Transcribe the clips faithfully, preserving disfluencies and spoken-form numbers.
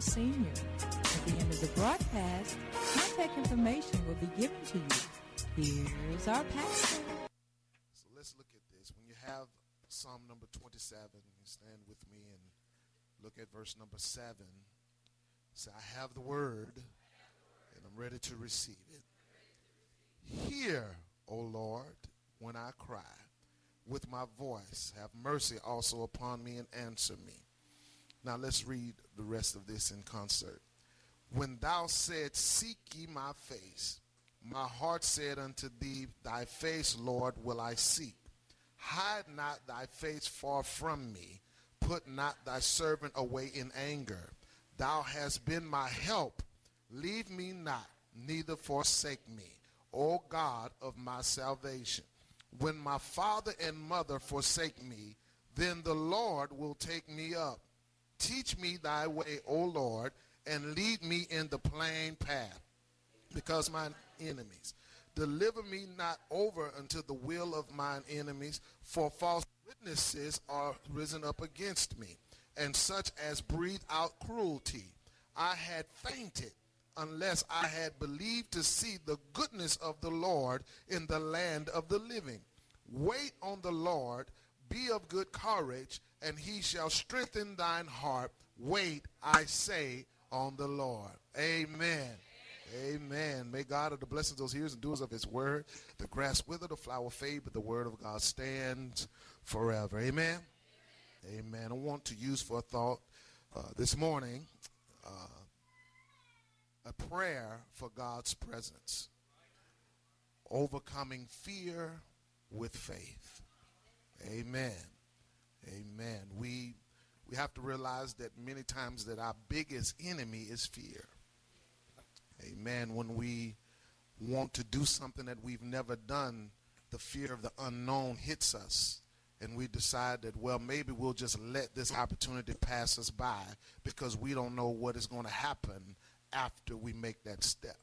Senior. At the end of the broadcast, contact information will be given to you. Here's our pastor. So let's look at this. When you have Psalm number twenty-seven, you stand with me and look at verse number seven. Say, I have the word, and I'm ready to receive it. Hear, O Lord, when I cry with my voice. Have mercy also upon me and answer me. Now let's read the rest of this in concert. When thou said, seek ye my face, my heart said unto thee, thy face, Lord, will I seek. Hide not thy face far from me. Put not thy servant away in anger. Thou hast been my help. Leave me not, neither forsake me, O God of my salvation. When my father and mother forsake me, then the Lord will take me up. Teach me thy way, O Lord, and lead me in the plain path, because mine enemies. Deliver me not over unto the will of mine enemies, for false witnesses are risen up against me, and such as breathe out cruelty. I had fainted unless I had believed to see the goodness of the Lord in the land of the living. Wait on the Lord, be of good courage, and he shall strengthen thine heart. Wait, I say, on the Lord. Amen. Amen. May God of the blessings those hearers and doers of his word. The grass wither, the flower fade, but the word of God stands forever. Amen. Amen. I want to use for a thought uh, this morning uh, a prayer for God's presence. Overcoming fear with faith. Amen. Amen. We we have to realize that many times that our biggest enemy is fear. Amen. When we want to do something that we've never done, the fear of the unknown hits us. And we decide that, well, maybe we'll just let this opportunity pass us by because we don't know what is going to happen after we make that step.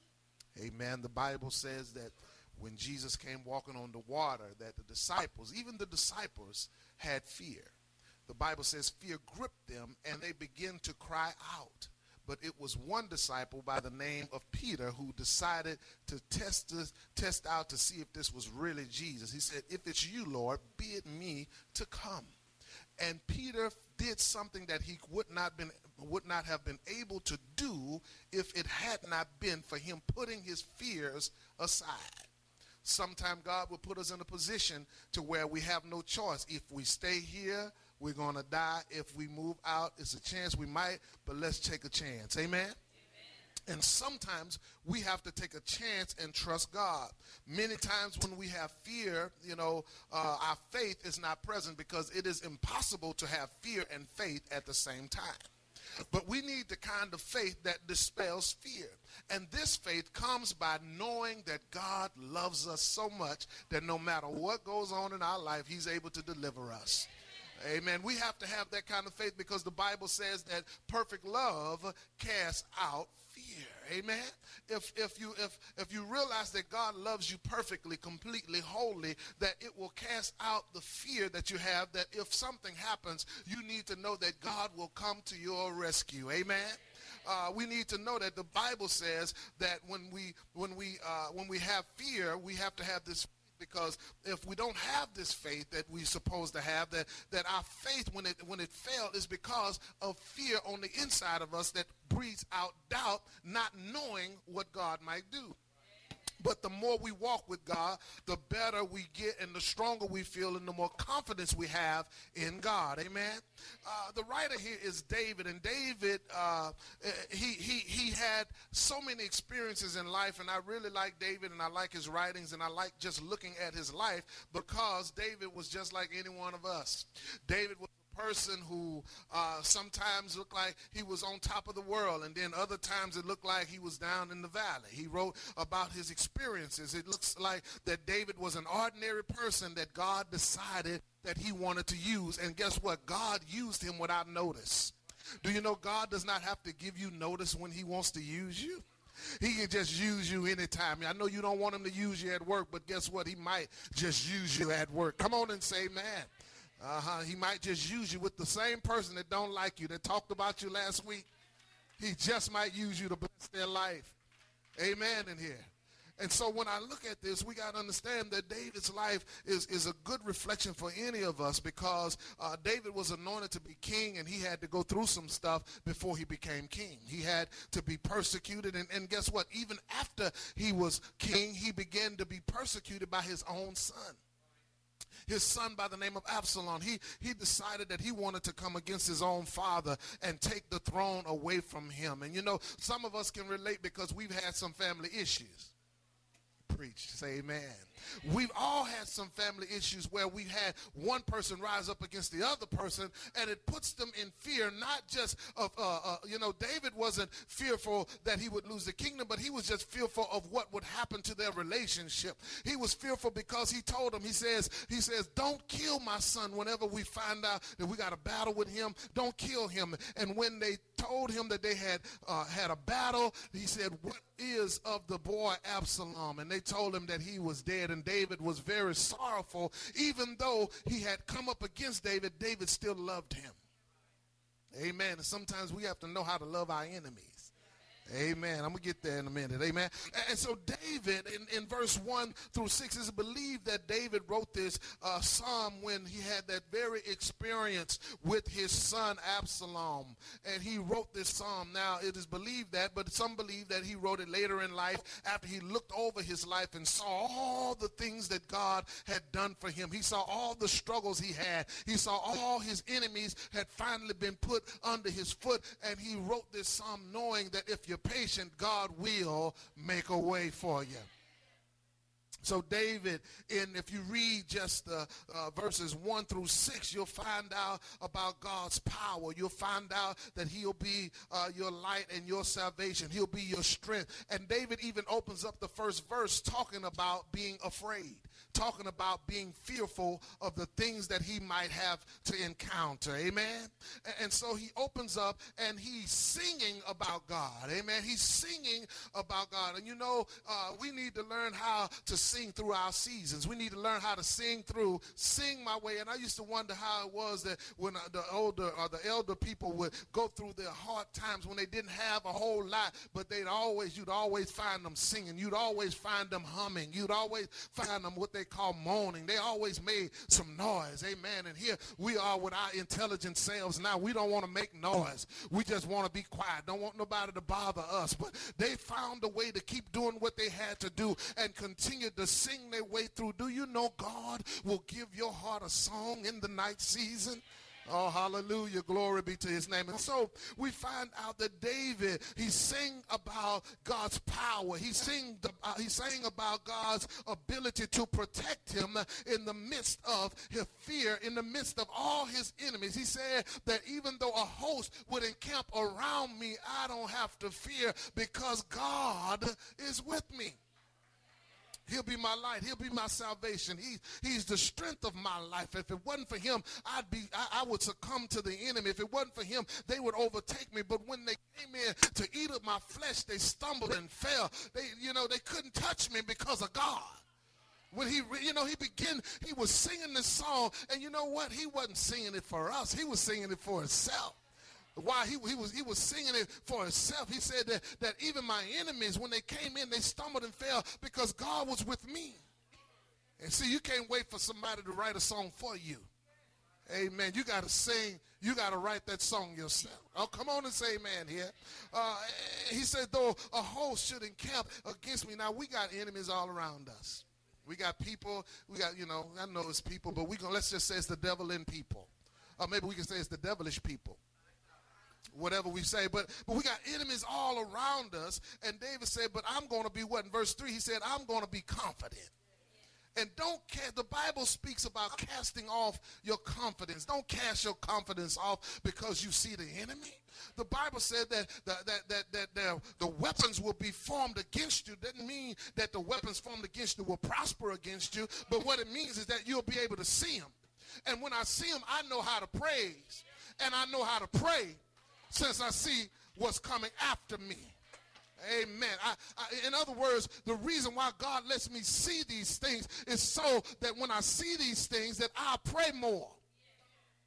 Amen. The Bible says that when Jesus came walking on the water, that the disciples, even the disciples, had fear. The Bible says fear gripped them and they began to cry out. But it was one disciple by the name of Peter who decided to test this, test out to see if this was really Jesus. He said, if it's you, Lord, bid me to come. And Peter did something that he would not been would not have been able to do if it had not been for him putting his fears aside. Sometime God will put us in a position to where we have no choice. If we stay here, we're going to die. If we move out, it's a chance we might, but let's take a chance. Amen? Amen. And sometimes we have to take a chance and trust God. Many times when we have fear, you know, uh, our faith is not present because it is impossible to have fear and faith at the same time. But we need the kind of faith that dispels fear. And this faith comes by knowing that God loves us so much that no matter what goes on in our life, he's able to deliver us. Amen. We have to have that kind of faith because the Bible says that perfect love casts out fear. Amen. If if you if if you realize that God loves you perfectly, completely, wholly, that it will cast out the fear that you have, that if something happens, you need to know that God will come to your rescue. Amen. Uh, we need to know that the Bible says that when we when we uh, when we have fear, we have to have this. Because if we don't have this faith that we're supposed to have, that, that our faith, when it when it failed, is because of fear on the inside of us that breathes out doubt, not knowing what God might do. But the more we walk with God, the better we get and the stronger we feel and the more confidence we have in God. Amen. Uh, the writer here is David, and David, uh, he, he, he had so many experiences in life, and I really like David, and I like his writings, and I like just looking at his life because David was just like any one of us. David was person who uh, sometimes looked like he was on top of the world, and then other times it looked like he was down in the valley. He wrote about his experiences. It looks like that David was an ordinary person that God decided that he wanted to use, and guess what? God used him without notice. Do you know God does not have to give you notice when he wants to use you? He can just use you anytime. I know you don't want him to use you at work, but guess what? He might just use you at work. Come on and say amen. Uh-huh. He might just use you with the same person that don't like you, that talked about you last week. He just might use you to bless their life. Amen in here. And so when I look at this, we got to understand that David's life is, is a good reflection for any of us, because uh, David was anointed to be king, and he had to go through some stuff before he became king. He had to be persecuted, and, and guess what? Even after he was king, he began to be persecuted by his own son. His son by the name of Absalom. He, he decided that he wanted to come against his own father and take the throne away from him. And you know, some of us can relate because we've had some family issues. Preach. Say amen. We've all had some family issues where we've had one person rise up against the other person, and it puts them in fear, not just of, uh, uh, you know, David wasn't fearful that he would lose the kingdom, but he was just fearful of what would happen to their relationship. He was fearful because he told him, he says, he says, don't kill my son whenever we find out that we got a battle with him. Don't kill him. And when they told him that they had uh, had a battle, he said, what is of the boy Absalom? And they told him that he was dead. And David was very sorrowful. Even though he had come up against David, David still loved him. Amen. And sometimes we have to know how to love our enemies. Amen. I'm going to get there in a minute. Amen. And so David, in, in verse one through six, is believed that David wrote this uh, psalm when he had that very experience with his son Absalom. And he wrote this psalm. Now, it is believed that, but some believe that he wrote it later in life after he looked over his life and saw all the things that God had done for him. He saw all the struggles he had. He saw all his enemies had finally been put under his foot. And he wrote this psalm knowing that if you're patient, God will make a way for you. So David, in if you read just the uh, verses one through six, you'll find out about God's power. You'll find out that he'll be uh, your light and your salvation. He'll be your strength. And David even opens up the first verse talking about being afraid, talking about being fearful of the things that he might have to encounter. Amen. And, and so he opens up and he's singing about God. Amen. He's singing about God. And you know, uh, we need to learn how to sing through our seasons. We need to learn how to sing through, sing my way. And I used to wonder how it was that when the older or the elder people would go through their hard times when they didn't have a whole lot, but they'd always, you'd always find them singing. You'd always find them humming. You'd always find them what they call moaning. They always made some noise. Amen. And here we are with our intelligent selves now. We don't want to make noise. We just want to be quiet. Don't want nobody to bother us. But they found a way to keep doing what they had to do and continue to sing their way through. Do you know God will give your heart a song in the night season? Oh, hallelujah. Glory be to his name. And so we find out that David, he sang about God's power. He sang, the, uh, he sang about God's ability to protect him in the midst of his fear, in the midst of all his enemies. He said that even though a host would encamp around me, I don't have to fear because God is with me. He'll be my light. He'll be my salvation. He, he's the strength of my life. If it wasn't for him, I'd be, I, I would succumb to the enemy. If it wasn't for him, they would overtake me. But when they came in to eat up my flesh, they stumbled and fell. They, you know, they couldn't touch me because of God. When he, you know, he began, he was singing this song, and you know what? He wasn't singing it for us. He was singing it for himself. Why he, he was he was singing it for himself. He said that, that even my enemies, when they came in, they stumbled and fell because God was with me. And see, you can't wait for somebody to write a song for you. Amen. You got to sing. You got to write that song yourself. Oh, come on and say amen here. Uh, he said, though a host should encamp against me. Now, we got enemies all around us. We got people. We got, you know, I know it's people, but we gonna, let's just say it's the devil in people. Or maybe we can say it's the devilish people. Whatever we say, but but we got enemies all around us. And David said, but I'm going to be what? In verse three, he said, I'm going to be confident. And don't care. The Bible speaks about casting off your confidence. Don't cast your confidence off because you see the enemy. The Bible said that that that that, that the, the weapons will be formed against you. Doesn't mean that the weapons formed against you will prosper against you, but what it means is that you'll be able to see them. And when I see them, I know how to praise, and I know how to pray, since I see what's coming after me. Amen. I, I, in other words, the reason why God lets me see these things is so that when I see these things that I'll pray more.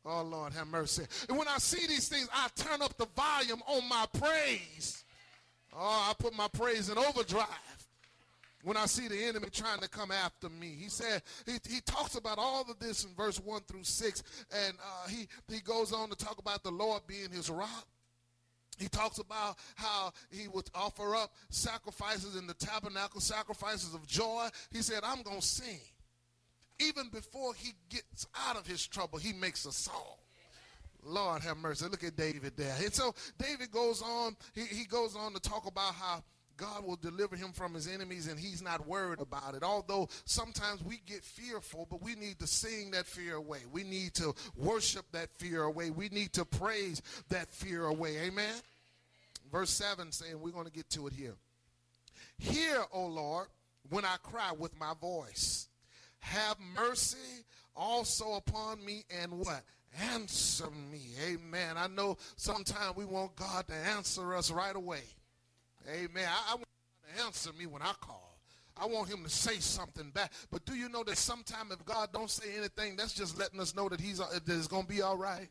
Oh, Lord, have mercy. And when I see these things, I turn up the volume on my praise. Oh, I put my praise in overdrive when I see the enemy trying to come after me. He said, he, he talks about all of this in verse one through six, and uh, he, he goes on to talk about the Lord being his rock. He talks about how he would offer up sacrifices in the tabernacle, sacrifices of joy. He said, I'm going to sing. Even before he gets out of his trouble, he makes a song. Lord have mercy. Look at David there. And so David goes on, he, he goes on to talk about how God will deliver him from his enemies, and he's not worried about it. Although sometimes we get fearful, but we need to sing that fear away. We need to worship that fear away. We need to praise that fear away. Amen? Verse seven saying, we're going to get to it here. Hear, O Lord, when I cry with my voice. Have mercy also upon me and what? Answer me. Amen. I know sometimes we want God to answer us right away. Amen. I, I want God to answer me when I call. I want him to say something back. But do you know that sometimes if God don't say anything, that's just letting us know that he's that it's going to be all right?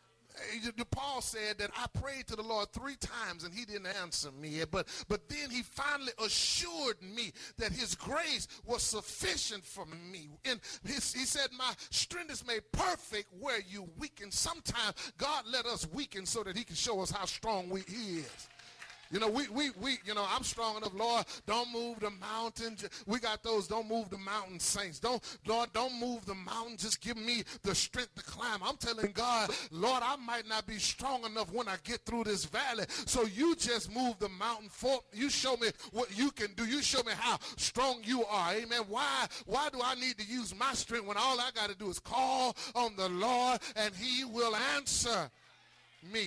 Paul said that I prayed to the Lord three times and he didn't answer me. But, but then he finally assured me that his grace was sufficient for me. And his, he said, my strength is made perfect where you weaken. Sometimes God let us weaken so that he can show us how strong we, he is. You know, we, we, we, you know, I'm strong enough, Lord, don't move the mountain. We got those don't move the mountain saints. Don't, Lord, don't move the mountain. Just give me the strength to climb. I'm telling God, Lord, I might not be strong enough when I get through this valley. So you just move the mountain for you. Show me what you can do. You show me how strong you are. Amen. Why, why do I need to use my strength when all I got to do is call on the Lord and he will answer me?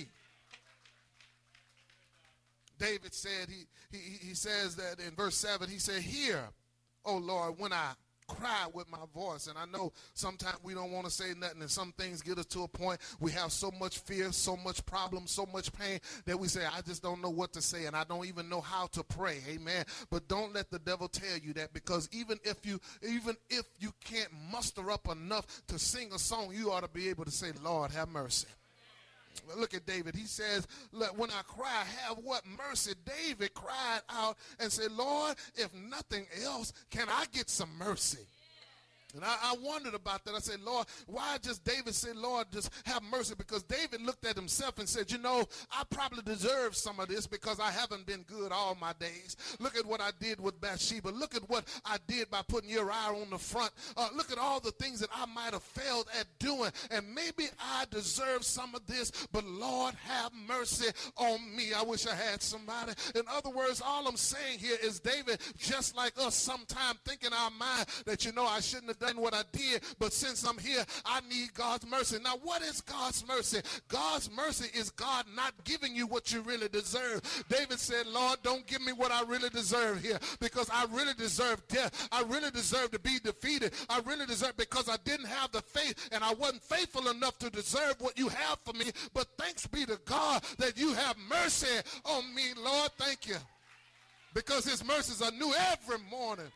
David said, he, he, he says that in verse seven, he said, hear, O Lord, when I cry with my voice. And I know sometimes we don't want to say nothing, and some things get us to a point we have so much fear, so much problem, so much pain that we say, I just don't know what to say, and I don't even know how to pray. Amen. But don't let the devil tell you that, because even if you even if you can't muster up enough to sing a song, you ought to be able to say, Lord, have mercy. Look at David. He says, when I cry, have what mercy? David cried out and said, Lord, if nothing else, can I get some mercy? And I, I wondered about that. I said, Lord, why just David said, Lord, just have mercy? Because David looked at himself and said, you know, I probably deserve some of this because I haven't been good all my days. Look at what I did with Bathsheba. Look at what I did by putting Uriah on the front. Uh, look at all the things that I might have failed at doing. And maybe I deserve some of this, but Lord, have mercy on me. I wish I had somebody. In other words, all I'm saying here is David, just like us, sometimes think in our mind that, you know, I shouldn't have done what I did, but since I'm here, I need God's mercy. Now, what is God's mercy? God's mercy is God not giving you what you really deserve. David said, Lord, don't give me what I really deserve here, because I really deserve death. I really deserve to be defeated. I really deserve, because I didn't have the faith and I wasn't faithful enough to deserve what you have for me. But thanks be to God that you have mercy on me, Lord. Thank you. Because his mercies are new every morning.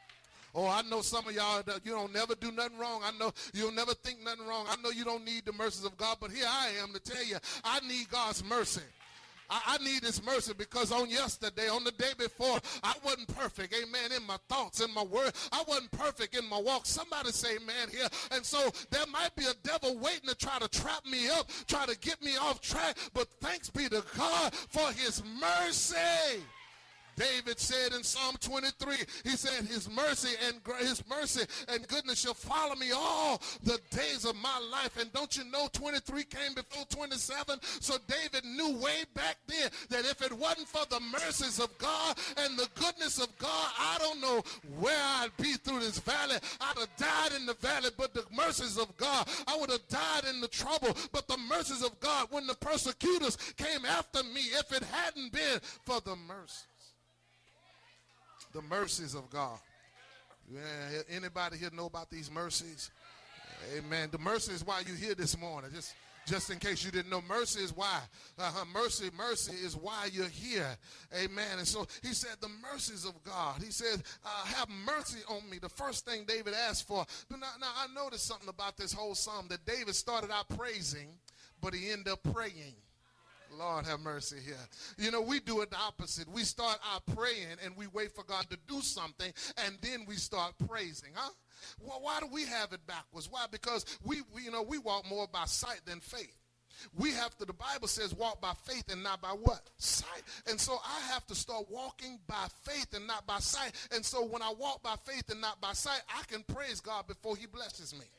Oh, I know some of y'all, you don't never do nothing wrong. I know you'll never think nothing wrong. I know you don't need the mercies of God, but here I am to tell you, I need God's mercy. I, I need his mercy, because on yesterday, on the day before, I wasn't perfect, amen, in my thoughts, in my word. I wasn't perfect in my walk. Somebody say amen here. And so there might be a devil waiting to try to trap me up, try to get me off track, but thanks be to God for his mercy. David said in Psalm twenty-three, he said, his mercy and his mercy and goodness shall follow me all the days of my life. And don't you know twenty-three came before twenty-seven? So David knew way back then that if it wasn't for the mercies of God and the goodness of God, I don't know where I'd be through this valley. I'd have died in the valley, but the mercies of God, I would have died in the trouble, but the mercies of God, when the persecutors came after me, if it hadn't been for the mercy. The mercies of God. Yeah, anybody here know about these mercies? Amen. The mercy is why you're here this morning. Just Just in case you didn't know, mercy is why. Uh-huh. Mercy, mercy is why you're here. Amen. And so he said the mercies of God. He said, uh, have mercy on me. The first thing David asked for. Now, now, I noticed something about this whole psalm, that David started out praising, but he ended up praying. Lord have mercy here. You know, we do it the opposite. We start out praying and we wait for God to do something, and then we start praising, huh? Well, why do we have it backwards? Why? Because we, we, you know, we walk more by sight than faith. We have to, the Bible says, walk by faith and not by what? Sight. And so I have to start walking by faith and not by sight. And so when I walk by faith and not by sight, I can praise God before he blesses me.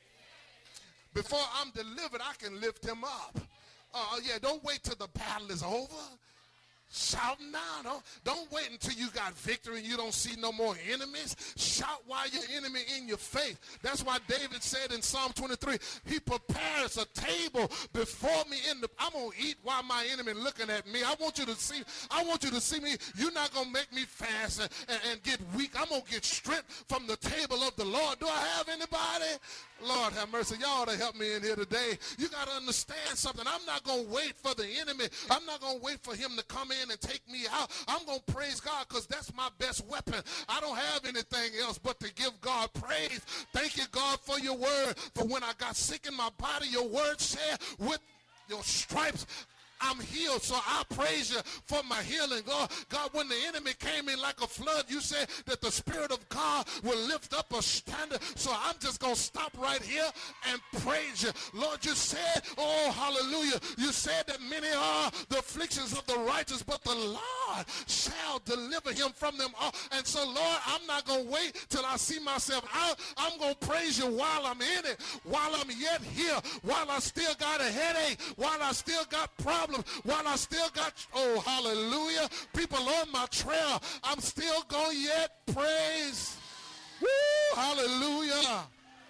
Before I'm delivered, I can lift him up. Uh, yeah, don't wait till the battle is over. Shout now. Don't, don't wait until you got victory and you don't see no more enemies. Shout while your enemy in your face. That's why David said in Psalm twenty-three, he prepares a table before me in the, I'm going to eat while my enemy looking at me. I want you to see, I want you to see me. You're not going to make me fast and, and, and get weak. I'm going to get strength from the table of the Lord. Do I have anybody? Lord have mercy. Y'all to help me in here today. You got to understand something. I'm not going to wait for the enemy. I'm not going to wait for him to come in and take me out. I'm going to praise God because that's my best weapon. I don't have anything else but to give God praise. Thank you, God, for your word. For when I got sick in my body, your word said, with your stripes, I'm healed. So I praise you for my healing. God, God, when the enemy came in like a flood, you said that the Spirit of God will lift up a standard. So I'm just going to stop right here and praise you. Lord, you said, oh, hallelujah. You said that many are the afflictions of the righteous, but the Lord shall deliver him from them all. And so, Lord, I'm not going to wait till I see myself out. I'm going to praise you while I'm in it, while I'm yet here, while I still got a headache, while I still got problems, while I still got, oh, hallelujah, people on my trail, I'm still going to yet praise. Woo, hallelujah.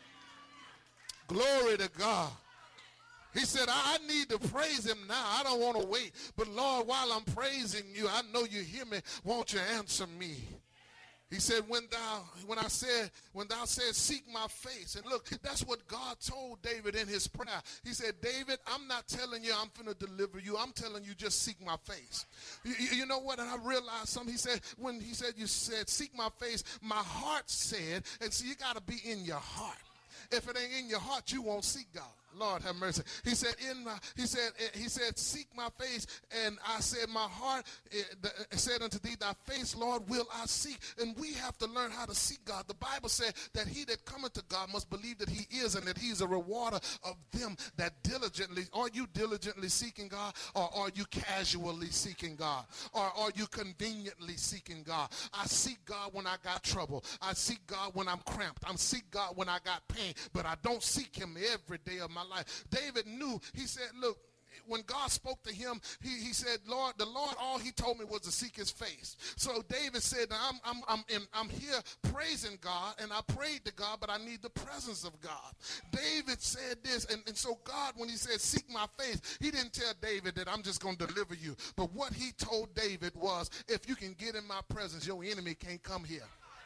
Glory to God. He said, I need to praise him now. I don't want to wait. But Lord, while I'm praising you, I know you hear me. Won't you answer me? He said, when thou, when I said, when thou said, seek my face. And look, that's what God told David in his prayer. He said, David, I'm not telling you I'm going to deliver you. I'm telling you just seek my face. You, you know what? And I realized something. He said, when he said, you said, seek my face, my heart said, and so you got to be in your heart. If it ain't in your heart, you won't seek God. Lord have mercy. He said, in my, he said, he said, seek my face. And I said, my heart it, said unto thee, thy face, Lord, will I seek. And we have to learn how to seek God. The Bible said that he that cometh to God must believe that he is, and that he is a rewarder of them that diligently. Are you diligently seeking God, or are you casually seeking God, or are you conveniently seeking God? I seek God when I got trouble. I seek God when I'm cramped. I seek God when I got pain, but I don't seek him every day of my life. David knew. He said, look, when God spoke to him, he, he said, Lord, the Lord, all he told me was to seek his face. So David said, I'm, I'm, I'm, in, I'm here praising God, and I prayed to God, but I need the presence of God. David said this, and, and so God, when he said, seek my face, he didn't tell David that I'm just going to deliver you. But what he told David was, if you can get in my presence, your enemy can't come here.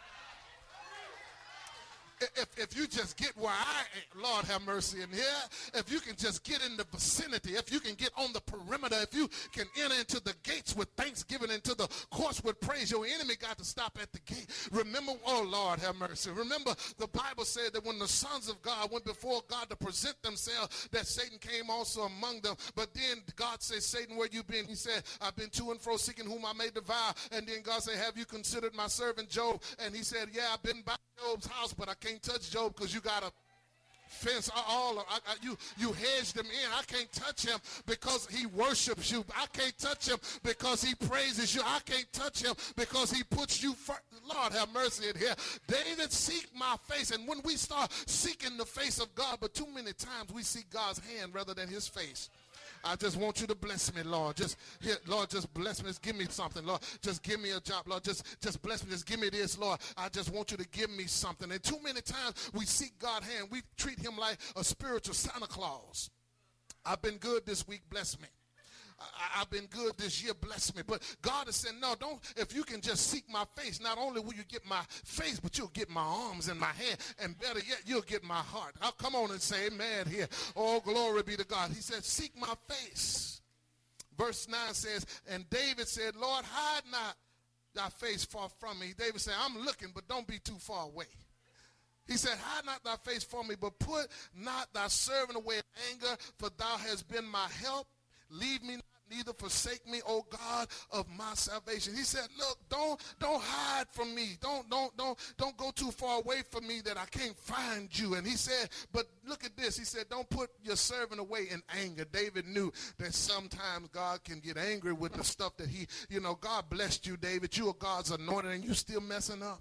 If, if you just get where I am, Lord have mercy in here, if you can just get in the vicinity, if you can get on the perimeter, if you can enter into the gates with thanksgiving, into the courts with praise, your enemy got to stop at the gate. Remember, oh Lord have mercy. Remember, the Bible said that when the sons of God went before God to present themselves, that Satan came also among them. But then God said, Satan, where you been? He said, I've been to and fro seeking whom I may devour. And then God said, have you considered my servant Job? And he said, yeah, I've been by Job's house, but I can't touch Job because you got a fence all I, I, you you hedged him in. I can't touch him because he worships you. I can't touch him because he praises you. I can't touch him because he puts you first. Lord have mercy in here. David, seek my face. And when we start seeking the face of God, but too many times we seek God's hand rather than his face. I just want you to bless me, Lord. Just here, Lord, just bless me. Just give me something, Lord. Just give me a job, Lord. Just, just bless me. Just give me this, Lord. I just want you to give me something. And too many times we seek God's hand. We treat him like a spiritual Santa Claus. I've been good this week. Bless me. I, I've been good this year. Bless me. But God is saying, no, don't. If you can just seek my face, not only will you get my face, but you'll get my arms and my hand. And better yet, you'll get my heart. I'll come on and say amen here. Oh, glory be to God. He said, seek my face. Verse nine says, and David said, Lord, hide not thy face far from me. David said, I'm looking, but don't be too far away. He said, hide not thy face from me, but put not thy servant away in anger, for thou hast been my help. Leave me not, neither forsake me, O God of my salvation. He said, look, don't don't hide from me. Don't don't don't don't go too far away from me that I can't find you. And he said, but look at this. He said, don't put your servant away in anger. David knew that sometimes God can get angry with the stuff that he, you know, God blessed you, David. You are God's anointed and you still messing up.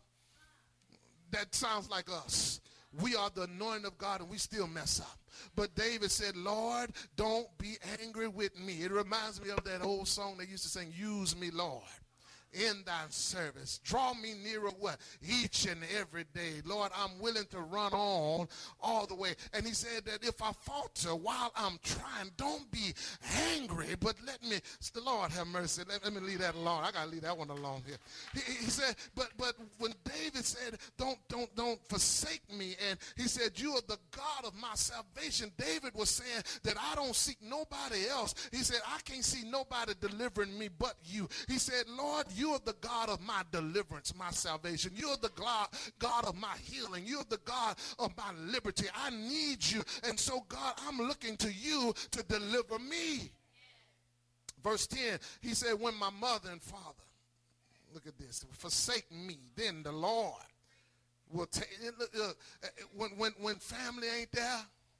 That sounds like us. We are the anointing of God and we still mess up. But David said, Lord, don't be angry with me. It reminds me of that old song they used to sing, use me, Lord, in thy service. Draw me nearer what? Each and every day. Lord, I'm willing to run on all the way. And he said that if I falter while I'm trying, don't be angry, but let me, the Lord have mercy. Let, let me leave that alone. I got to leave that one alone here. He, he said, but but when David said, don't, don't, don't forsake me, and he said, you are the God of my salvation, David was saying that I don't seek nobody else. He said, I can't see nobody delivering me but you. He said, Lord, you are the God of my deliverance, my salvation. You're the God, God of my healing. You're the God of my liberty. I need you. And so, God, I'm looking to you to deliver me. Verse ten, he said, when my mother and father, look at this, forsake me, then the Lord will take, uh, when, when, when family ain't there,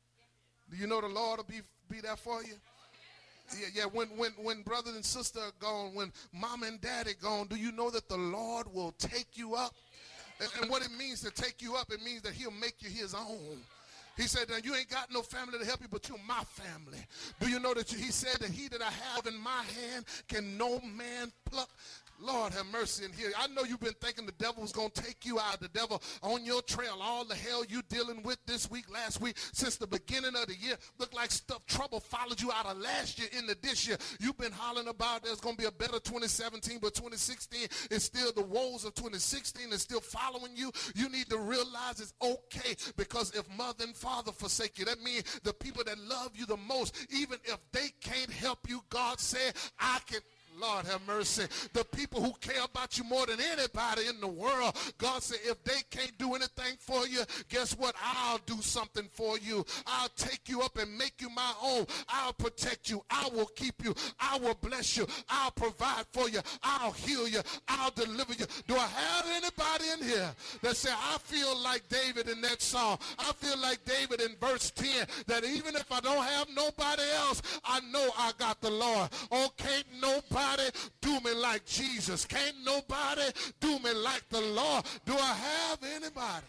do you know the Lord will be, be there for you? Yeah, yeah. When, when, when brother and sister are gone, when mom and daddy gone, do you know that the Lord will take you up? And, and what it means to take you up, it means that he'll make you his own. He said that you ain't got no family to help you, but you're my family. Do you know that you, he said that he that I have in my hand can no man pluck? Lord have mercy in here. I know you've been thinking the devil was going to take you out. The devil on your trail. All the hell you dealing with this week, last week, since the beginning of the year. Look like stuff, trouble followed you out of last year into this year. You've been hollering about there's going to be a better twenty seventeen, but twenty sixteen is still the woes of twenty sixteen is still following you. You need to realize it's okay, because if mother and father forsake you, that means the people that love you the most, even if they can't help you, God said, I can. Lord have mercy. The people who care about you more than anybody in the world, God said, if they can't do anything for you, guess what? I'll do something for you. I'll take you up and make you my own. I'll protect you. I will keep you. I will bless you. I'll provide for you. I'll heal you. I'll deliver you. Do I have anybody in here that say, I feel like David in that song? I feel like David in verse ten, that even if I don't have nobody else, I know I got the Lord. Oh, can't nobody do me like Jesus. Can't nobody do me like the Lord. Do I have anybody?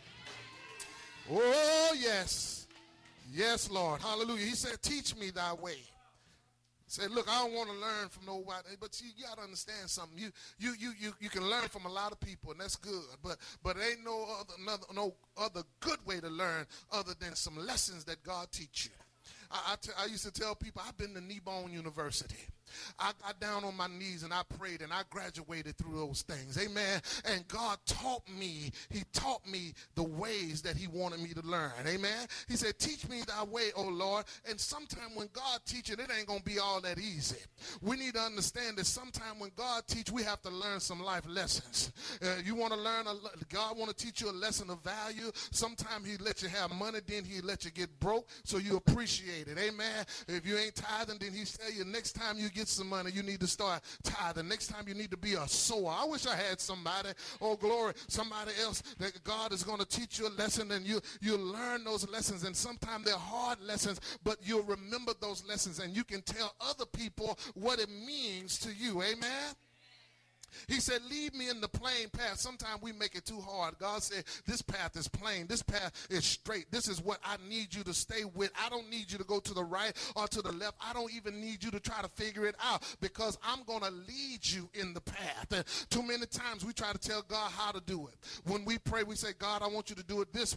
Oh, yes. Yes, Lord. Hallelujah. He said, teach me thy way. He said, look, I don't want to learn from nobody, but you, you got to understand something. You, you, you, you, you can learn from a lot of people, and that's good, but, but there ain't no other, another, no other good way to learn other than some lessons that God teach you. I, I, t- I used to tell people, I've been to Kneebone University. I got down on my knees and I prayed and I graduated through those things. Amen. And God taught me, he taught me the ways that he wanted me to learn. Amen. He said, teach me thy way, O Lord. And sometimes when God teaches, it ain't going to be all that easy. We need to understand that sometimes when God teaches, we have to learn some life lessons. Uh, you want to learn, a, God want to teach you a lesson of value. Sometimes he let you have money, then he let you get broke so you appreciate it. Amen. If you ain't tithing, then he tell you next time you get some money, you need to start tithing. Next time you need to be a sower. I wish I had somebody, oh glory, somebody else that God is going to teach you a lesson, and you you learn those lessons, and sometimes they're hard lessons, but you'll remember those lessons and you can tell other people what it means to you. Amen. He said, lead me in the plain path. Sometimes we make it too hard. God said, this path is plain. This path is straight. This is what I need you to stay with. I don't need you to go to the right or to the left. I don't even need you to try to figure it out, because I'm going to lead you in the path. And too many times we try to tell God how to do it. When we pray, we say, God, I want you to do it this way.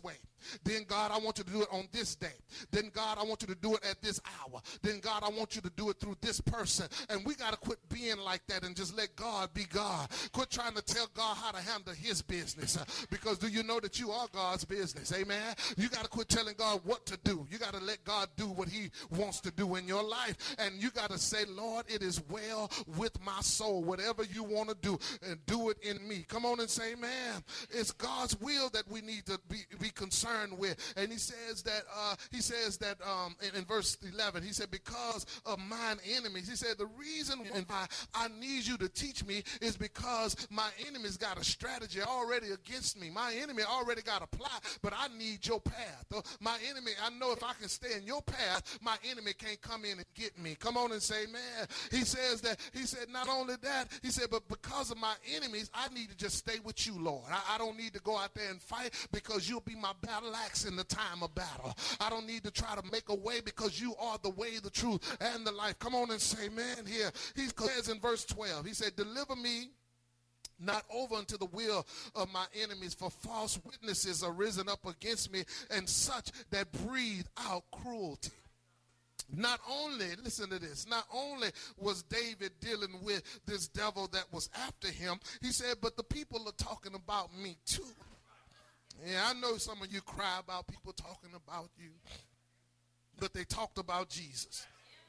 Then God, I want you to do it on this day. Then God, I want you to do it at this hour. Then God, I want you to do it through this person. And we got to quit being like that and just let God be God. Quit trying to tell God how to handle his business. Uh, because do you know that you are God's business? Amen. You got to quit telling God what to do. You got to let God do what he wants to do in your life. And you got to say, Lord, it is well with my soul. Whatever you want to do, and do it in me. Come on and say, man, it's God's will that we need to be, be concerned with. And he says that, uh, he says that um, in, in verse eleven, he said, because of mine enemies. He said, the reason why I need you to teach me is because my enemies got a strategy already against me. My enemy already got a plot, but I need your path. Uh, my enemy, I know if I can stay in your path, my enemy can't come in and get me. Come on and say, man. He says that, he said, not only that, he said, but because of my enemies, I need to just stay with you, Lord. I, I don't need to go out there and fight because you'll be my battle axe in the time of battle. I don't need to try to make a way because you are the way, the truth, and the life. Come on and say, man, here. He says in verse twelve, he said, deliver me not over unto the will of my enemies, for false witnesses are risen up against me, and such that breathe out cruelty. Not only, listen to this, not only was David dealing with this devil that was after him, he said, but the people are talking about me too. Yeah, I know some of you cry about people talking about you, but they talked about Jesus.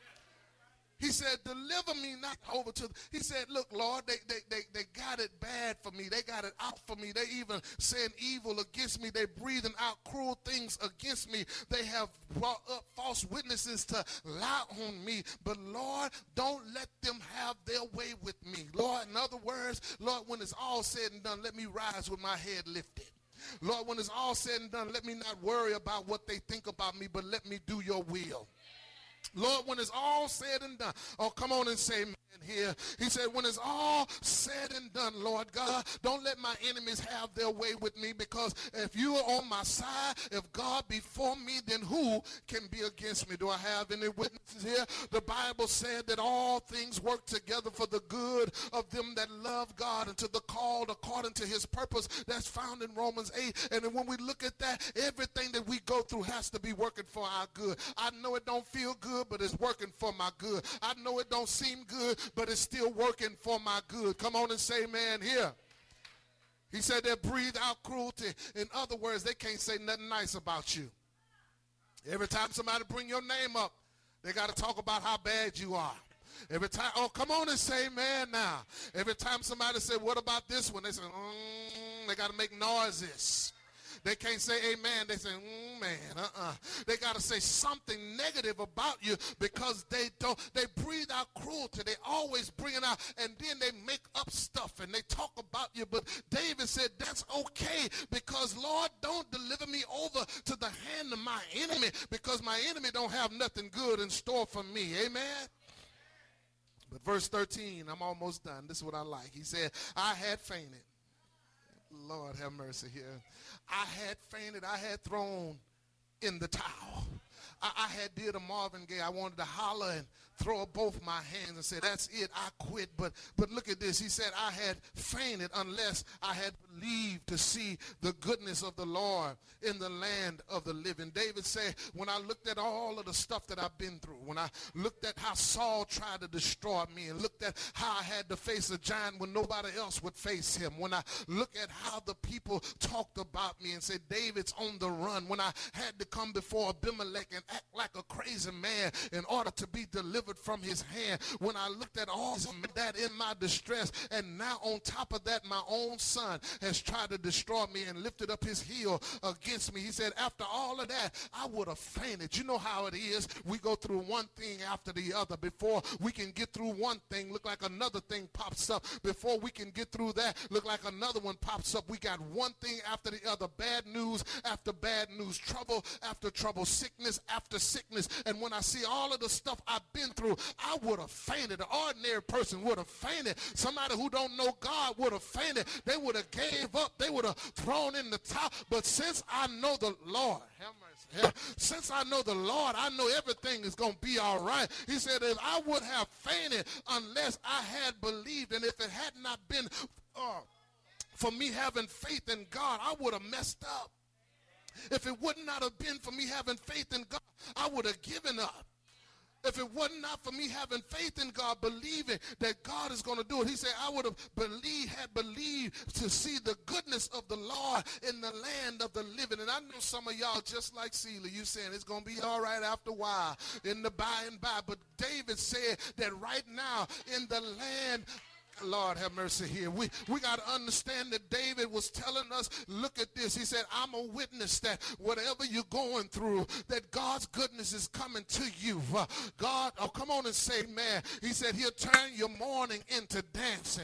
He said, deliver me not over to, he said, look, Lord, they, they, they, they got it bad for me. They got it out for me. They even saying evil against me. They breathing out cruel things against me. They have brought up false witnesses to lie on me. But Lord, don't let them have their way with me. Lord, in other words, Lord, when it's all said and done, let me rise with my head lifted. Lord, when it's all said and done, let me not worry about what they think about me, but let me do your will. Lord, when it's all said and done, oh, come on and say, man, here. He said, when it's all said and done, Lord God, don't let my enemies have their way with me, because if you are on my side, if God be for me, then who can be against me? Do I have any witnesses here? The Bible said that all things work together for the good of them that love God and to the called according to his purpose. That's found in Romans eight. And then when we look at that, everything that we go through has to be working for our good. I know it don't feel good, but it's working for my good. I know it don't seem good, but it's still working for my good. Come on and say, man, here. He said they breathe out cruelty. In other words, they can't say nothing nice about you. Every time somebody bring your name up, they got to talk about how bad you are. Every time, oh, come on and say, man, now. Every time somebody say, what about this one? They say, mm, they got to make noises. They can't say amen. They say, mm, man, uh-uh. They got to say something negative about you because they don't. They breathe out cruelty. They always bring it out, and then they make up stuff, and they talk about you. But David said, that's okay, because, Lord, don't deliver me over to the hand of my enemy, because my enemy don't have nothing good in store for me. Amen? But verse thirteen, I'm almost done. This is what I like. He said, I had fainted. Lord have mercy here. I had fainted. I had thrown in the towel. I, I had did a Marvin Gaye. I wanted to holler and throw up both my hands and say, that's it, I quit. But but look at this. He said, I had fainted unless I had believed to see the goodness of the Lord in the land of the living. David said, when I looked at all of the stuff that I've been through, when I looked at how Saul tried to destroy me, and looked at how I had to face a giant when nobody else would face him, when I look at how the people talked about me and said, David's on the run, when I had to come before Abimelech and act like a crazy man in order to be delivered from his hand, when I looked at all of that in my distress, and now on top of that, my own son has tried to destroy me and lifted up his heel against me. He said, after all of that, I would have fainted. You know how it is. We go through one thing after the other. Before we can get through one thing, look like another thing pops up. Before we can get through that, look like another one pops up. We got one thing after the other, bad news after bad news, trouble after trouble, sickness after sickness. And when I see all of the stuff I've been through, I would have fainted. An ordinary person would have fainted. Somebody who don't know God would have fainted. They would have gave up. They would have thrown in the towel. But since I know the Lord, have mercy, since I know the Lord, I know everything is going to be all right. He said, if I would have fainted unless I had believed, and if it had not been uh, for me having faith in God, I would have messed up. If it would not have been for me having faith in God, I would have given up. If it wasn't not for me having faith in God, believing that God is going to do it, he said, I would have believed, had believed to see the goodness of the Lord in the land of the living. And I know some of y'all, just like Celia, you saying it's going to be all right after a while, in the by and by. But David said that right now in the land, Lord have mercy here. We, we got to understand that David was telling us, look at this. He said, I'm a witness that whatever you're going through, that God's goodness is coming to you. Uh, God, oh, come on and say, man. He said, he'll turn your mourning into dancing.